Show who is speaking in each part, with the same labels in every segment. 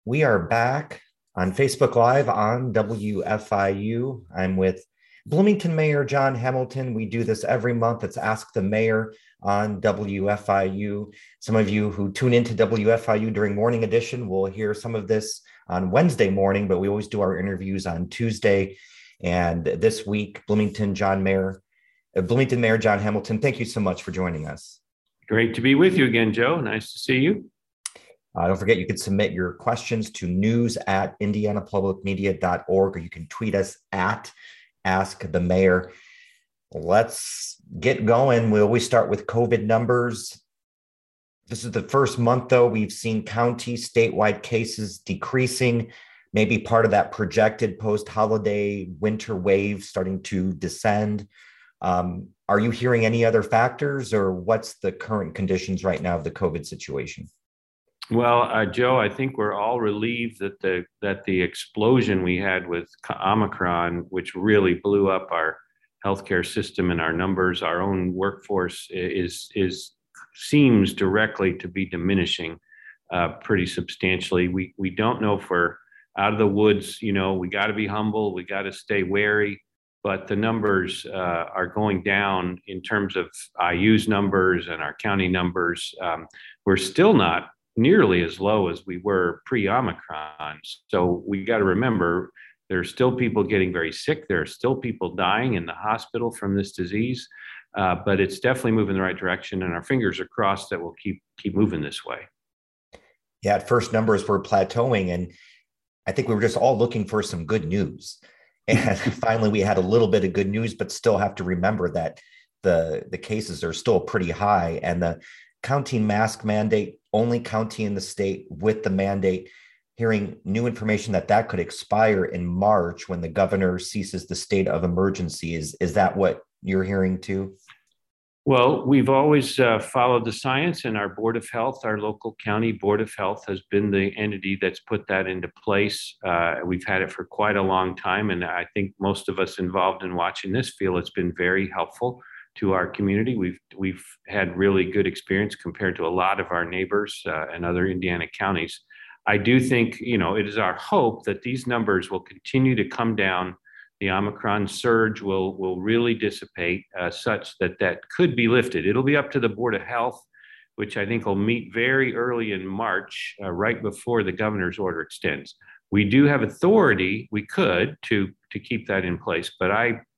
Speaker 1: We are back on Facebook Live on WFIU. I'm with Bloomington Mayor John Hamilton. We do this every month. It's Ask the Mayor on WFIU. Some of you who tune into WFIU during morning edition will hear some of this on Wednesday morning, but we always do our interviews on Tuesday. And this week, Bloomington Mayor John Hamilton, thank you so much for joining us.
Speaker 2: Great to be with you again, Joe. Nice to see you.
Speaker 1: Don't forget, you can submit your questions to news@indianapublicmedia.org, or you can tweet us at Ask the Mayor. Let's get going. We always start with COVID numbers. This is the first month, though, we've seen county statewide cases decreasing, maybe part of that projected post-holiday winter wave starting to descend. Are you hearing any other factors, or what's the current conditions right now of the COVID situation?
Speaker 2: Well, Joe, I think we're all relieved that the explosion we had with Omicron, which really blew up our healthcare system and our numbers, our own workforce seems directly to be diminishing pretty substantially. We don't know if we're out of the woods. You know, we got to be humble. We got to stay wary. But the numbers are going down in terms of IU's numbers and our county numbers. We're still not nearly as low as we were pre-Omicron. So we got to remember, there's still people getting very sick. There are still people dying in the hospital from this disease, but it's definitely moving in the right direction, and our fingers are crossed that we'll keep moving this way.
Speaker 1: Yeah, at first numbers were plateauing, and I think we were just all looking for some good news. And finally, we had a little bit of good news, but still have to remember that the cases are still pretty high, and the county mask mandate, only county in the state with the mandate, hearing new information that could expire in March when the governor ceases the state of emergency. Is that what you're hearing too?
Speaker 2: Well, we've always followed the science, and our Board of Health, our local county Board of Health, has been the entity that's put that into place. We've had it for quite a long time, and I think most of us involved in watching this feel it's been very helpful to our community. We've had really good experience compared to a lot of our neighbors and other Indiana counties. I do think, it is our hope that these numbers will continue to come down. The Omicron surge will really dissipate such that could be lifted. It'll be up to the Board of Health, which I think will meet very early in March, right before the governor's order extends. We do have authority, we could, to keep that in place, but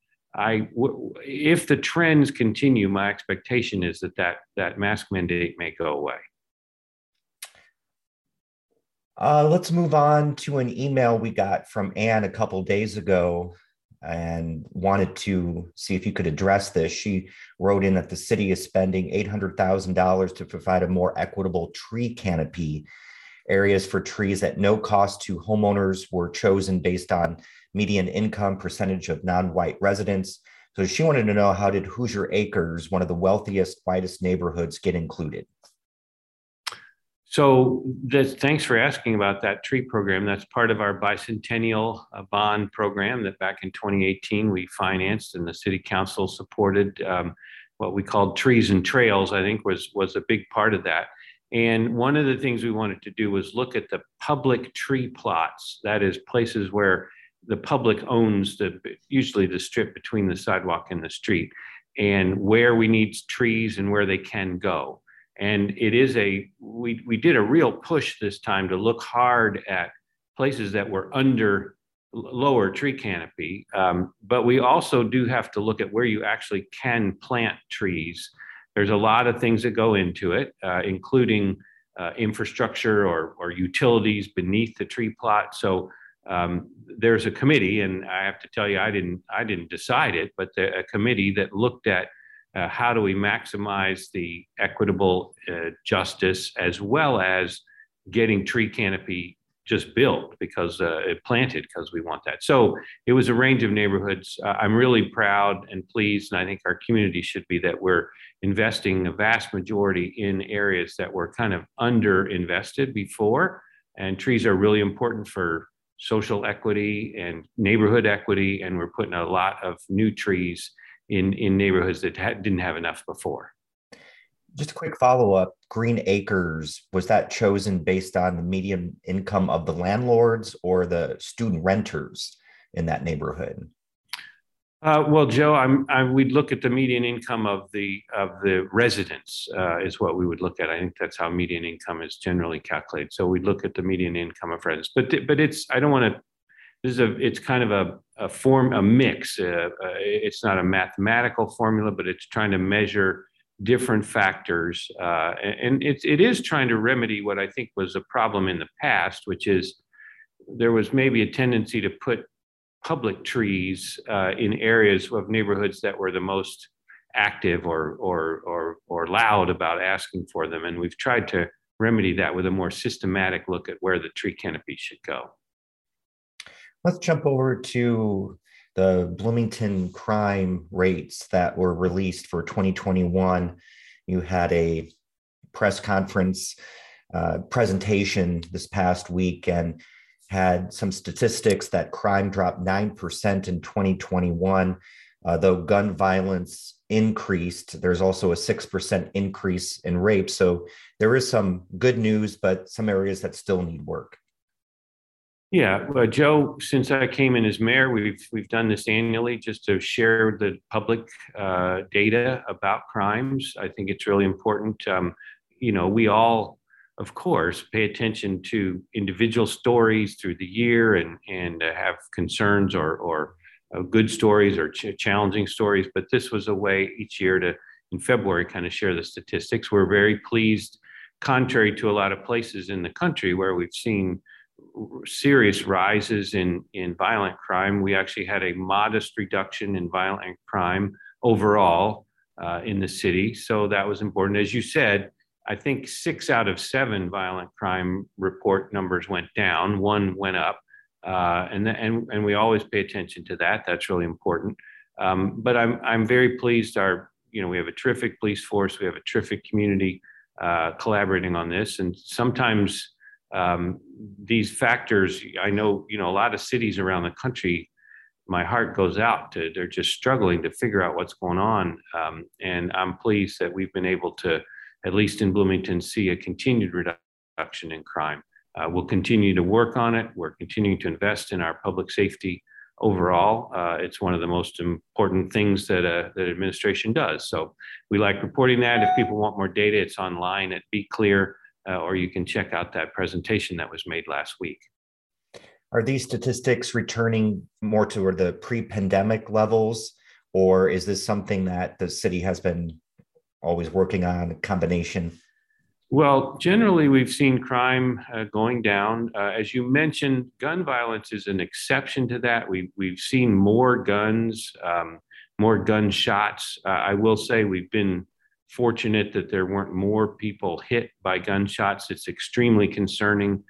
Speaker 2: if the trends continue, my expectation is that mask mandate may go away.
Speaker 1: Let's move on to an email we got from Anne a couple of days ago and wanted to see if you could address this. She wrote in that the city is spending $800,000 to provide a more equitable tree canopy. Areas for trees at no cost to homeowners were chosen based on median income, percentage of non-white residents. So she wanted to know, how did Hoosier Acres, one of the wealthiest, whitest neighborhoods, get included?
Speaker 2: So thanks for asking about that tree program. That's part of our bicentennial bond program that back in 2018 we financed, and the city council supported. What we called Trees and Trails, I think was a big part of that. And one of the things we wanted to do was look at the public tree plots, that is places where the public owns usually the strip between the sidewalk and the street, and where we need trees and where they can go. And it is we did a real push this time to look hard at places that were under lower tree canopy, but we also do have to look at where you actually can plant trees. There's a lot of things that go into it, including infrastructure or utilities beneath the tree plot. So there's a committee, and I have to tell you, I didn't decide it, but a committee that looked at how do we maximize the equitable justice, as well as getting tree canopy just built planted because we want that. So it was a range of neighborhoods. I'm really proud and pleased, and I think our community should be, that we're investing a vast majority in areas that were kind of under-invested before. And trees are really important for social equity and neighborhood equity, and we're putting a lot of new trees in neighborhoods that didn't have enough before.
Speaker 1: Just a quick follow-up. Green Acres, was that chosen based on the median income of the landlords or the student renters in that neighborhood?
Speaker 2: Well, Joe, we'd look at the median income of the residents is what we would look at. I think that's how median income is generally calculated. So we'd look at the median income of residents. But it's I don't want to. It's kind of a mix. It's not a mathematical formula, but it's trying to measure different factors, and it is trying to remedy what I think was a problem in the past, which is there was maybe a tendency to put public trees in areas of neighborhoods that were the most active or loud about asking for them. And we've tried to remedy that with a more systematic look at where the tree canopy should go.
Speaker 1: Let's jump over to the Bloomington crime rates that were released for 2021. You had a press conference presentation this past week and had some statistics that crime dropped 9% in 2021, though gun violence increased. There's also a 6% increase in rape. So there is some good news, but some areas that still need work.
Speaker 2: Yeah, well, Joe, since I came in as mayor, we've done this annually just to share the public data about crimes. I think it's really important. We all, of course, pay attention to individual stories through the year and have concerns or good stories or challenging stories. But this was a way each year to, in February, kind of share the statistics. We're very pleased, contrary to a lot of places in the country where we've seen serious rises in violent crime. We actually had a modest reduction in violent crime overall in the city. So that was important. As you said, I think 6 out of 7 violent crime report numbers went down, 1 went up. And we always pay attention to that. That's really important. But I'm very pleased. We have a terrific police force. We have a terrific community collaborating on this. And sometimes these factors, I know, a lot of cities around the country, my heart goes out to, they're just struggling to figure out what's going on. And I'm pleased that we've been able to, at least in Bloomington, see a continued reduction in crime. We'll continue to work on it. We're continuing to invest in our public safety overall. It's one of the most important things that administration does. So we like reporting that. If people want more data, it's online at Be Clear. Or you can check out that presentation that was made last week.
Speaker 1: Are these statistics returning more toward the pre-pandemic levels, or is this something that the city has been always working on, a combination?
Speaker 2: Well, generally, we've seen crime going down. As you mentioned, gun violence is an exception to that. We've seen more guns, more gunshots. I will say we've been fortunate that there weren't more people hit by gunshots. It's extremely concerning.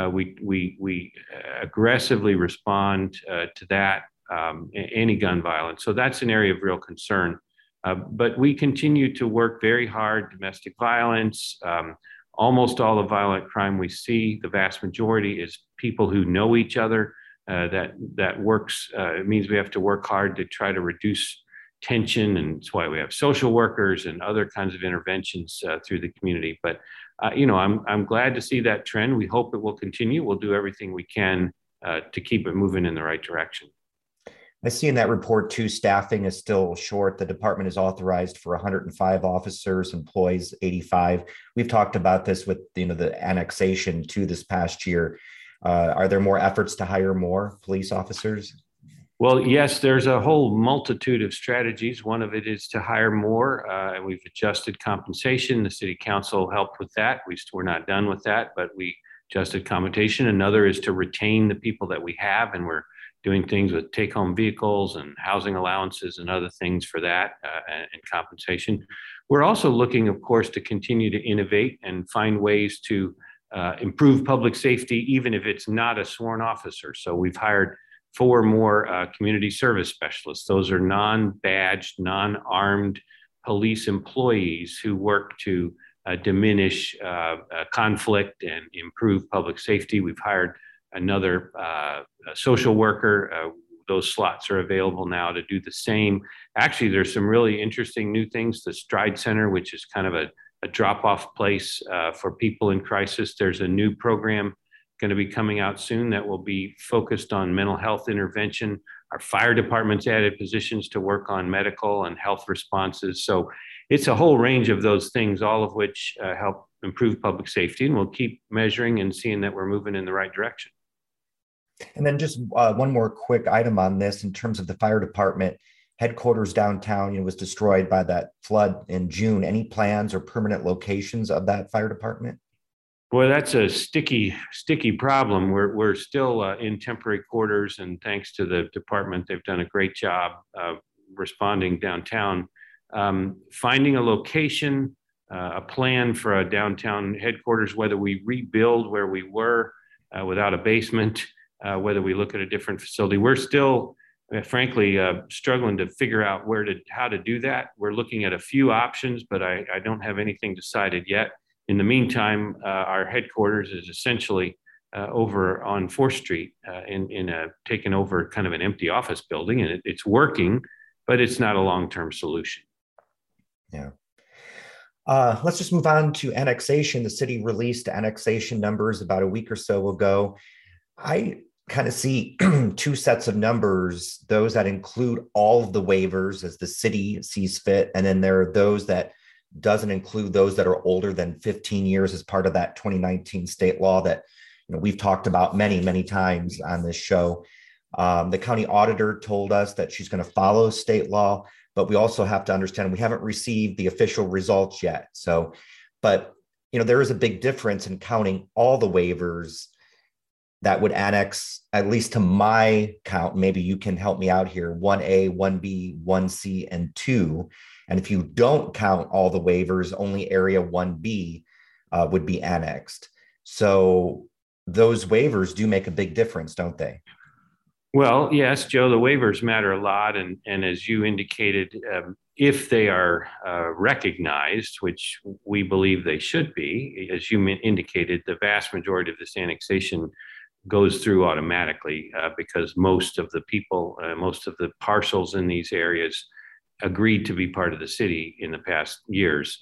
Speaker 2: We aggressively respond to that, any gun violence. So that's an area of real concern. But we continue to work very hard. Domestic violence, almost all the violent crime we see, the vast majority is people who know each other. That works. It means we have to work hard to try to reduce tension, and it's why we have social workers and other kinds of interventions through the community. But I'm glad to see that trend. We hope it will continue. We'll do everything we can to keep it moving in the right direction.
Speaker 1: I see in that report too, staffing is still short. The department is authorized for 105 officers, employees 85. We've talked about this with the annexation to this past year. Are there more efforts to hire more police officers?
Speaker 2: Well, yes, there's a whole multitude of strategies. One of it is to hire more, and we've adjusted compensation. The city council helped with that. We're not done with that, but we adjusted compensation. Another is to retain the people that we have, and we're doing things with take-home vehicles and housing allowances and other things for that and compensation. We're also looking, of course, to continue to innovate and find ways to improve public safety, even if it's not a sworn officer. So we've hired 4 more community service specialists. Those are non-badged, non-armed police employees who work to diminish conflict and improve public safety. We've hired another social worker. Those slots are available now to do the same. Actually, there's some really interesting new things. The Stride Center, which is kind of a a drop-off place for people in crisis. There's a new program going to be coming out soon that will be focused on mental health intervention. Our fire department's added positions to work on medical and health responses. So it's a whole range of those things, all of which help improve public safety, and we'll keep measuring and seeing that we're moving in the right direction.
Speaker 1: And then just one more quick item on this in terms of the fire department headquarters downtown, was destroyed by that flood in June. Any plans or permanent locations of that fire department?
Speaker 2: Boy, that's a sticky problem. We're still in temporary quarters, and thanks to the department, they've done a great job responding downtown. Finding a location, a plan for a downtown headquarters, whether we rebuild where we were without a basement, whether we look at a different facility. We're still, frankly, struggling to figure out how to do that. We're looking at a few options, but I don't have anything decided yet. In the meantime, our headquarters is essentially over on 4th Street taken over kind of an empty office building, and it's working, but it's not a long-term solution.
Speaker 1: Yeah. Let's just move on to annexation. The city released annexation numbers about a week or so ago. I kind of see two sets of numbers, those that include all of the waivers as the city sees fit, and then there are those that doesn't include those that are older than 15 years as part of that 2019 state law that we've talked about many times on this show. The county auditor told us that she's going to follow state law, but we also have to understand we haven't received the official results yet. So, but there is a big difference in counting all the waivers that would annex, at least to my count. Maybe you can help me out here: 1A, 1B, 1C, and 2. And if you don't count all the waivers, only area 1B would be annexed. So those waivers do make a big difference, don't they?
Speaker 2: Well, yes, Joe, the waivers matter a lot. And as you indicated, if they are recognized, which we believe they should be, as you indicated, the vast majority of this annexation goes through automatically because most of the people, most of the parcels in these areas agreed to be part of the city in the past years.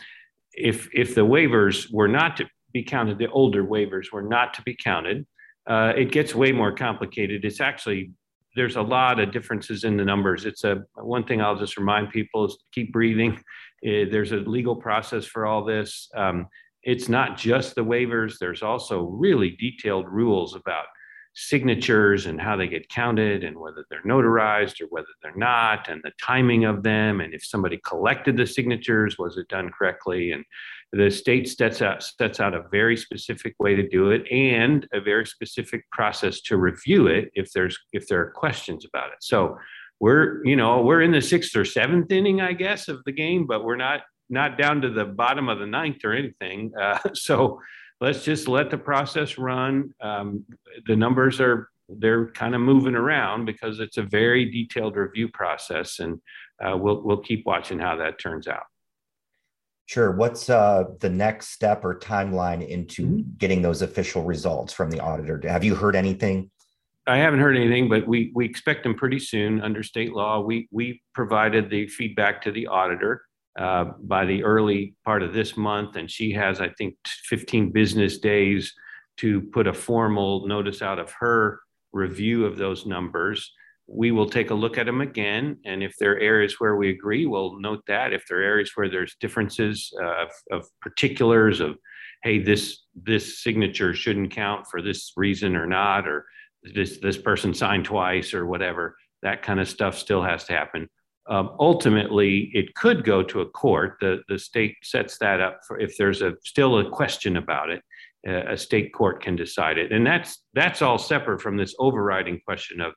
Speaker 2: If the waivers were not to be counted, the older waivers were not to be counted, it gets way more complicated. It's actually, there's a lot of differences in the numbers. One thing I'll just remind people is keep breathing. There's a legal process for all this. It's not just the waivers. There's also really detailed rules about signatures and how they get counted and whether they're notarized or whether they're not, and the timing of them, and if somebody collected the signatures, was it done correctly? And the state sets out a very specific way to do it and a very specific process to review it if there are questions about it. So we're in the 6th or 7th inning, I guess, of the game, but we're not down to the bottom of the 9th or anything. So let's just let the process run. The numbers they're kind of moving around because it's a very detailed review process, and we'll keep watching how that turns out.
Speaker 1: Sure. What's the next step or timeline into getting those official results from the auditor? Have you heard anything?
Speaker 2: I haven't heard anything, but we expect them pretty soon under state law. We provided the feedback to the auditor by the early part of this month, and she has, I think, 15 business days to put a formal notice out of her review of those numbers. We will take a look at them again, and if there are areas where we agree, we'll note that. If there are areas where there's differences of particulars of, hey, this signature shouldn't count for this reason or not, or this person signed twice or whatever, that kind of stuff still has to happen. Ultimately, it could go to a court. The state sets that up for if there's still a question about it, a state court can decide it, and that's all separate from this overriding question of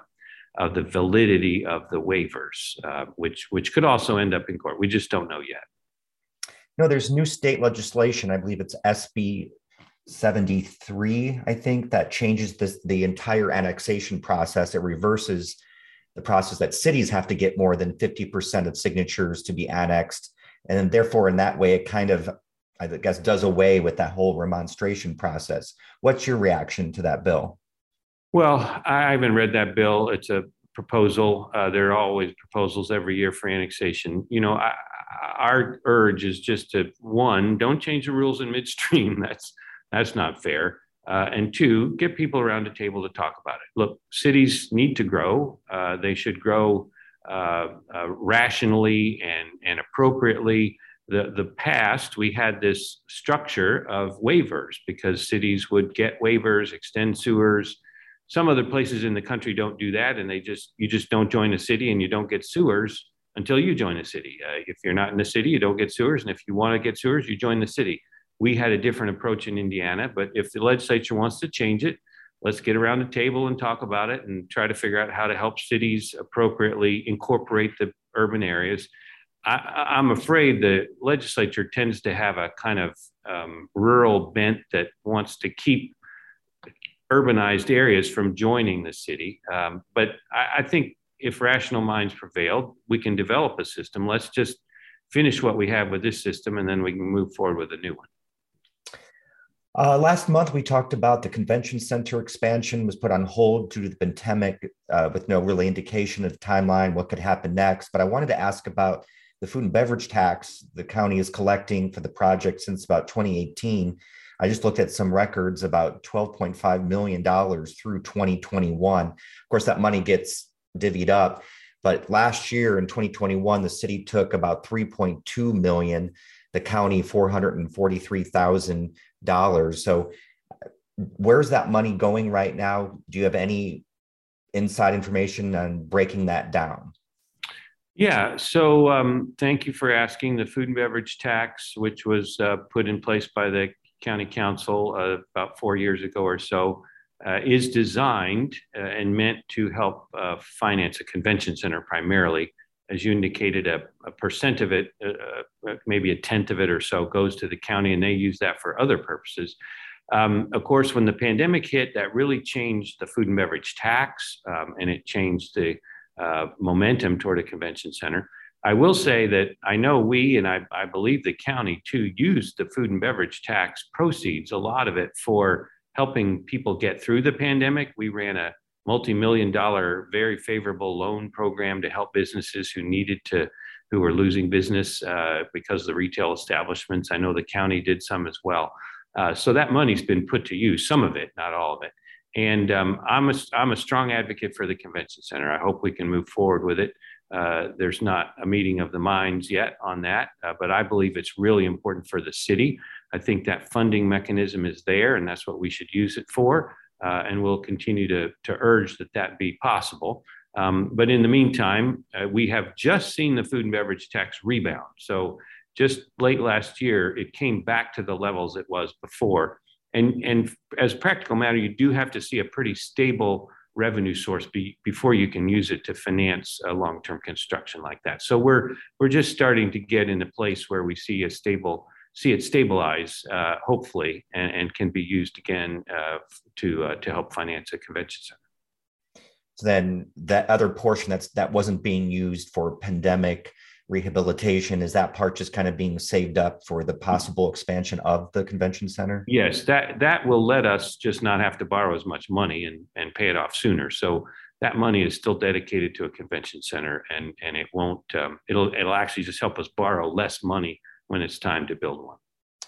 Speaker 2: the validity of the waivers, which could also end up in court. We just don't know yet.
Speaker 1: There's new state legislation. I believe it's SB 73. I think that changes the entire annexation process. It reverses the process that cities have to get more than 50% of signatures to be annexed. And then therefore, in that way, it kind of, I guess, does away with that whole remonstration process. What's your reaction to that bill?
Speaker 2: Well, I haven't read that bill. It's a proposal. There are always proposals every year for annexation. Our urge is just to, one, don't change the rules in midstream. That's not fair. And two, get people around the table to talk about it. Look, cities need to grow. They should grow rationally and appropriately. The past, we had this structure of waivers because cities would get waivers, extend sewers. Some other places in the country don't do that, and you just don't join a city and you don't get sewers until you join a city. If you're not in the city, you don't get sewers, and if you want to get sewers, you join the city. We had a different approach in Indiana, but if the legislature wants to change it, let's get around the table and talk about it and try to figure out how to help cities appropriately incorporate the urban areas. I'm afraid the legislature tends to have a kind of rural bent that wants to keep urbanized areas from joining the city. But I think if rational minds prevail, we can develop a system. Let's just finish what we have with this system, and then we can move forward with a new one.
Speaker 1: Last month, we talked about the convention center expansion was put on hold due to the pandemic with no really indication of timeline, what could happen next. But I wanted to ask about the food and beverage tax the county is collecting for the project since about 2018. I just looked at some records, about $12.5 million through 2021. Of course, that money gets divvied up. But last year in 2021, the city took about $3.2 million, the county $443,000. So where's that money going right now? Do you have any inside information on breaking that down?
Speaker 2: Yeah, so thank you for asking. The food and beverage tax, which was put in place by the county council about 4 years ago or so, is designed and meant to help finance a convention center primarily. As you indicated, a percent of it, maybe a tenth of it or so, goes to the county, and they use that for other purposes. Of course, when the pandemic hit, that really changed the food and beverage tax, and it changed the momentum toward a convention center. I will say that I know we, and I believe the county too, used the food and beverage tax proceeds, a lot of it, for helping people get through the pandemic. We ran a multi-million-dollar, very favorable loan program to help businesses who were losing business because of the retail establishments. I know the county did some as well. So that money's been put to use, some of it, not all of it. And I'm a strong advocate for the convention center. I hope we can move forward with it. There's not a meeting of the minds yet on that, but I believe it's really important for the city. I think that funding mechanism is there, and that's what we should use it for. And we'll continue to urge that be possible. But in the meantime, we have just seen the food and beverage tax rebound. So just late last year, it came back to the levels it was before. And as a practical matter, you do have to see a pretty stable revenue source before you can use it to finance a long-term construction like that. So we're just starting to get in a place where we see it stabilize, hopefully, and can be used again to help finance a convention center.
Speaker 1: So then that other portion that wasn't being used for pandemic rehabilitation, is that part just kind of being saved up for the possible expansion of the convention center?
Speaker 2: Yes, that will let us just not have to borrow as much money and pay it off sooner. So that money is still dedicated to a convention center, and it won't. It'll actually just help us borrow less money when it's time to build one.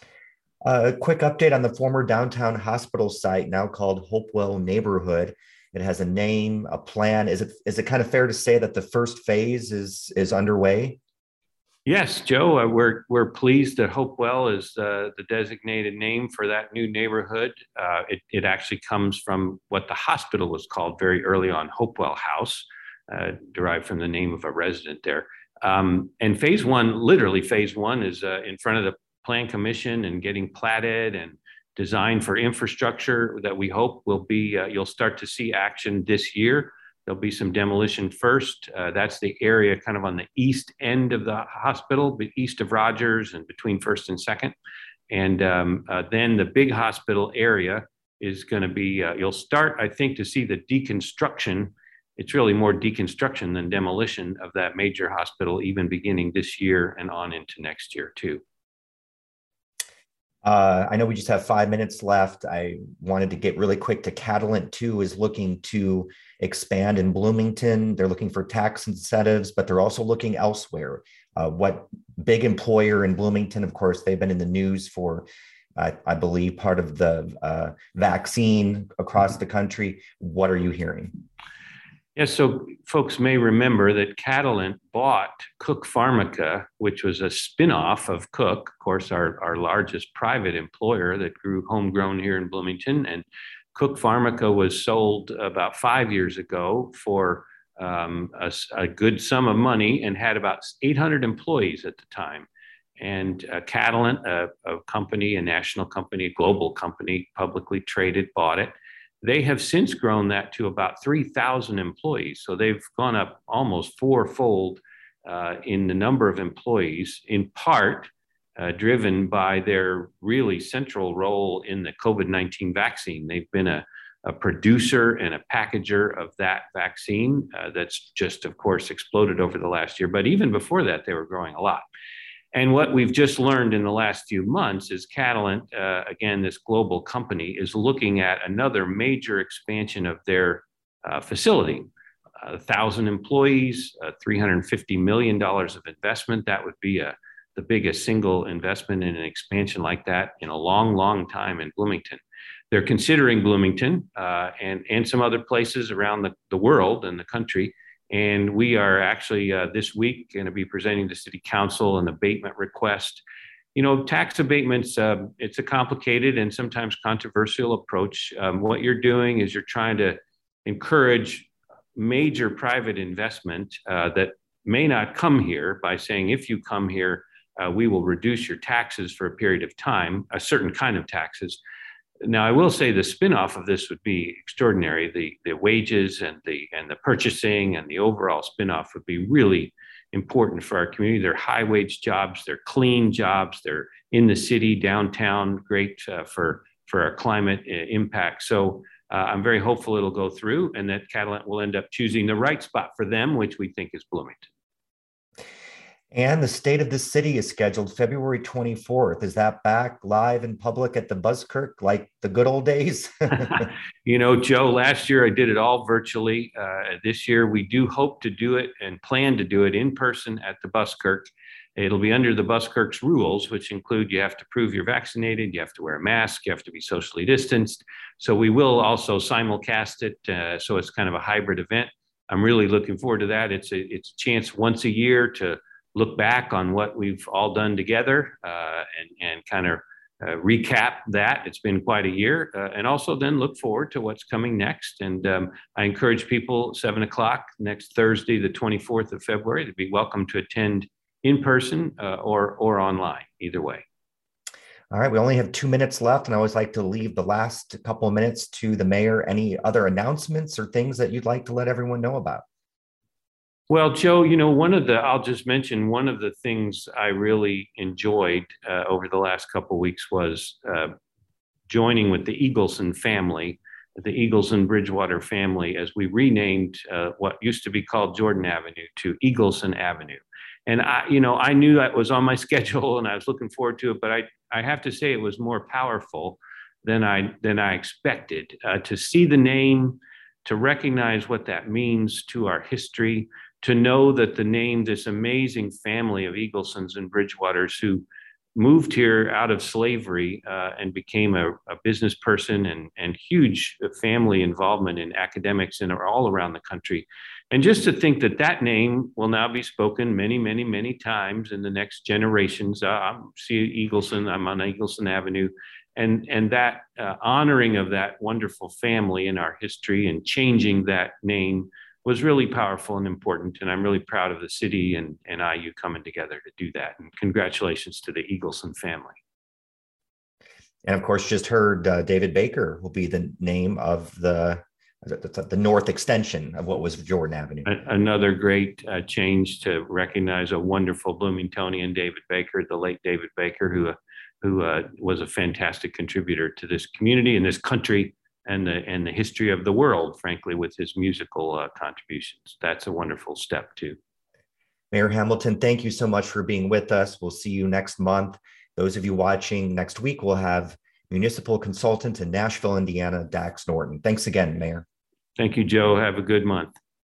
Speaker 1: A quick update on the former downtown hospital site, now called Hopewell Neighborhood. It has a name, a plan. Is it kind of fair to say that the first phase is underway?
Speaker 2: Yes, Joe, we're pleased that Hopewell is the designated name for that new neighborhood. It actually comes from what the hospital was called very early on, Hopewell House, derived from the name of a resident there. And phase one is in front of the Plan Commission and getting platted and designed for infrastructure that we hope will be, you'll start to see action this year. There'll be some demolition first. That's the area kind of on the east end of the hospital, east of Rogers and between First and Second. And then the big hospital area is going to be, you'll start, I think, to see the deconstruction. It's really more deconstruction than demolition of that major hospital, even beginning this year and on into next year too.
Speaker 1: I know we just have 5 minutes left. I wanted to get really quick to Catalent too is looking to expand in Bloomington. They're looking for tax incentives, but they're also looking elsewhere. What big employer in Bloomington? Of course, they've been in the news for, I believe, part of the vaccine across the country. What are you hearing?
Speaker 2: Yeah, so folks may remember that Catalent bought Cook Pharmica, which was a spinoff of Cook, of course, our largest private employer that grew homegrown here in Bloomington. And Cook Pharmica was sold about 5 years ago for a good sum of money and had about 800 employees at the time. And Catalent, a company, a national company, a global company, publicly traded, bought it. They have since grown that to about 3,000 employees. So they've gone up almost fourfold in the number of employees, in part driven by their really central role in the COVID-19 vaccine. They've been a producer and a packager of that vaccine that's just, of course, exploded over the last year. But even before that, they were growing a lot. And what we've just learned in the last few months is Catalent, again, this global company, is looking at another major expansion of their facility. 1,000 employees, $350 million of investment. That would be the biggest single investment in an expansion like that in a long, long time in Bloomington. They're considering Bloomington and some other places around the world and the country. And we are actually this week going to be presenting to City Council an abatement request. You know, tax abatements, it's a complicated and sometimes controversial approach. What you're doing is you're trying to encourage major private investment that may not come here by saying, if you come here, we will reduce your taxes for a period of time, a certain kind of taxes. Now, I will say the spinoff of this would be extraordinary. The wages and the purchasing and the overall spinoff would be really important for our community. They're high wage jobs, they're clean jobs, they're in the city, downtown, great for our climate impact. So I'm very hopeful it'll go through and that Catalent will end up choosing the right spot for them, which we think is Bloomington.
Speaker 1: And the State of the City is scheduled February 24th. Is that back live in public at the Buskirk like the good old days?
Speaker 2: You know, Joe, last year I did it all virtually. This year we do hope to do it and plan to do it in person at the Buskirk. It'll be under the Buskirk's rules, which include you have to prove you're vaccinated, you have to wear a mask, you have to be socially distanced. So we will also simulcast it. So it's kind of a hybrid event. I'm really looking forward to that. It's a chance once a year to look back on what we've all done together and kind of recap that. It's been quite a year. And also then look forward to what's coming next. And I encourage people 7 o'clock next Thursday, the 24th of February, to be welcome to attend in person or online, either way.
Speaker 1: All right, we only have 2 minutes left, and I always like to leave the last couple of minutes to the mayor. Any other announcements or things that you'd like to let everyone know about?
Speaker 2: Well, Joe, you know, I'll just mention one of the things I really enjoyed over the last couple of weeks was joining with the Eagleson family, the Eagleson Bridgewater family, as we renamed what used to be called Jordan Avenue to Eagleson Avenue. And I knew that was on my schedule and I was looking forward to it, but I have to say it was more powerful than I expected to see the name, to recognize what that means to our history, to know that the name, this amazing family of Eaglesons and Bridgewaters who moved here out of slavery and became a business person and huge family involvement in academics and all around the country. And just to think that that name will now be spoken many, many, many times in the next generations. I'm Eagleson, I'm on Eagleson Avenue. And that honoring of that wonderful family in our history and changing that name was really powerful and important. And I'm really proud of the city and IU coming together to do that. And congratulations to the Eagleson family.
Speaker 1: And of course, just heard David Baker will be the name of the north extension of what was Jordan Avenue.
Speaker 2: Another great change to recognize a wonderful Bloomingtonian, David Baker, the late David Baker, who was a fantastic contributor to this community and this country and the history of the world, frankly, with his musical contributions. That's a wonderful step too.
Speaker 1: Mayor Hamilton, thank you so much for being with us. We'll see you next month. Those of you watching next week will have municipal consultant in Nashville, Indiana, Dax Norton. Thanks again, Mayor.
Speaker 2: Thank you, Joe. Have a good month.